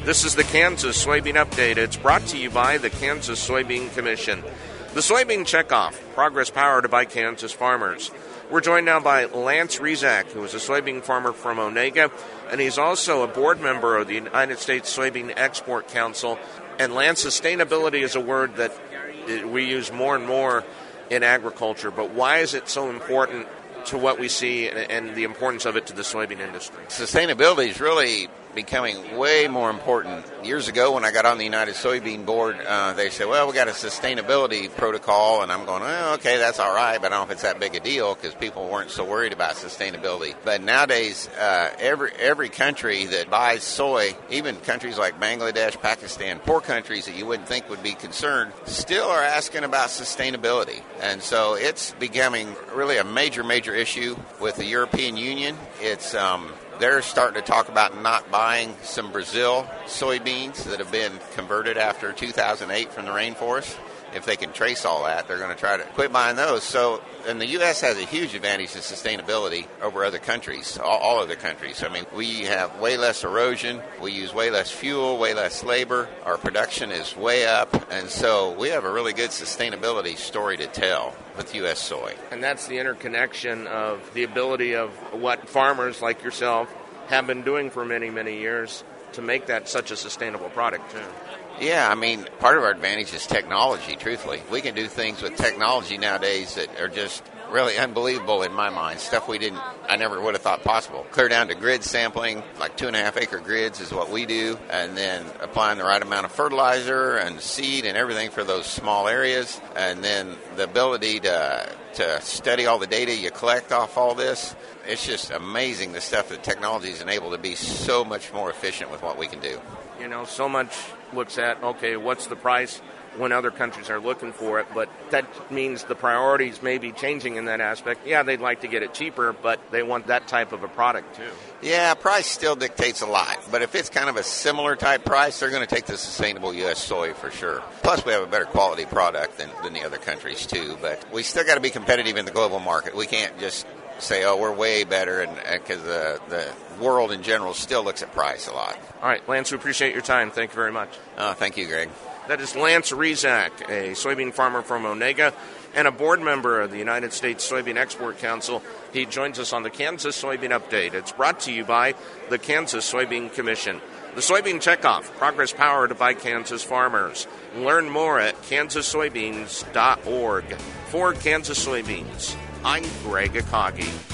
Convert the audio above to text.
This is the Kansas Soybean Update. It's brought to you by the Kansas Soybean Commission. The Soybean Checkoff, progress powered by Kansas farmers. We're joined now by Lance Rezac, who is a soybean farmer from Onega, and he's also a board member of the United States Soybean Export Council. And Lance, sustainability is a word that we use more and more in agriculture, but why is it so important to what we see and the importance of it to the soybean industry? Sustainability is really becoming way more important. Years ago when I got on the United Soybean Board, they said, well, we got a sustainability protocol, and I'm going, oh, okay, that's all right, but I don't know if it's that big a deal because people weren't so worried about sustainability. But nowadays, every country that buys soy, even countries like Bangladesh, Pakistan, poor countries that you wouldn't think would be concerned, still are asking about sustainability. And so it's becoming really a major issue with the European Union. It's they're starting to talk about not buying some Brazil soybeans that have been converted after 2008 from the rainforest. If they can trace all that, they're going to try to quit buying those. So, and the U.S. has a huge advantage in sustainability over other countries, all other countries. I mean, we have way less erosion, we use way less fuel, way less labor, our production is way up, and so we have a really good sustainability story to tell with U.S. soy. And that's the interconnection of the ability of what farmers like yourself have been doing for many years to make that such a sustainable product, too. Yeah, I mean, part of our advantage is technology, truthfully. We can do things with technology nowadays that are just really unbelievable in my mind. Stuff I never would have thought possible. Clear down to grid sampling, like 2.5 acre grids is what we do, and then applying the right amount of fertilizer and seed and everything for those small areas, and then the ability to study all the data you collect off all this. It's just amazing the stuff that technology is enabled to be so much more efficient with what we can do. You know, so much looks at, okay, what's the price when other countries are looking for it, but that means the priorities may be changing in that aspect. Yeah, they'd like to get it cheaper, but they want that type of a product too. Yeah, price still dictates a lot, but if it's kind of a similar type price, they're going to take the sustainable U.S. soy for sure. Plus, we have a better quality product than the other countries too, but we still got to be competitive in the global market. We can't just say, oh, we're way better, and because the world in general still looks at price a lot. All right, Lance, we appreciate your time. Thank you very much. Thank you, Greg. That is Lance Rezac, a soybean farmer from Onega and a board member of the United States Soybean Export Council. He joins us on the Kansas Soybean Update. It's brought to you by the Kansas Soybean Commission. The Soybean Checkoff, progress powered by Kansas farmers. Learn more at kansassoybeans.org. For Kansas Soybeans, I'm Greg Akagi.